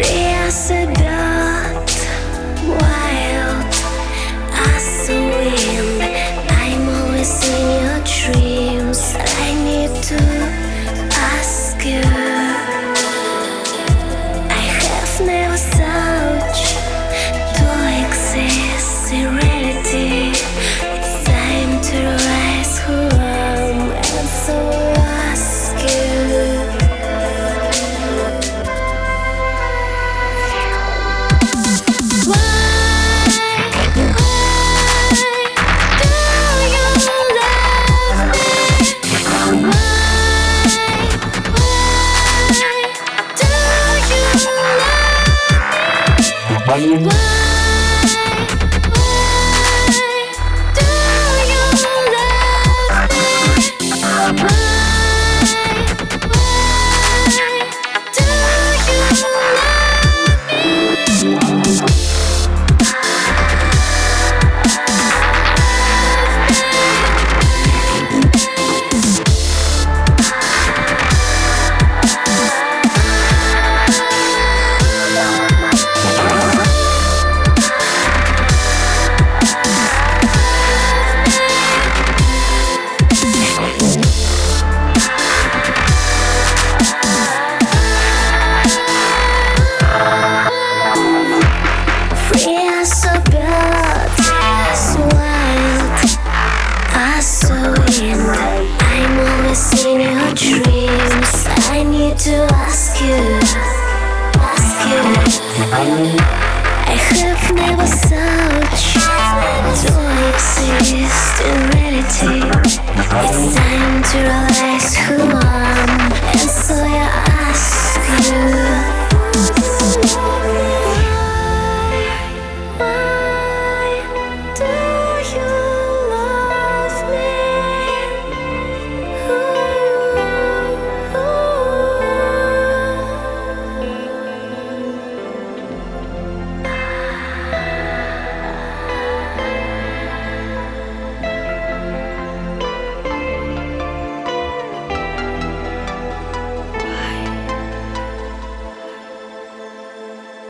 as a bird, wild as the wind. I'm always in your dreams. I need to ask you. I have never thought to exist in reality. It's time to realize who I am, and so ask you. I'm always in your dreams. I need to ask you. I have never thought to exist in reality. It's time to realize who I am, and so I ask you.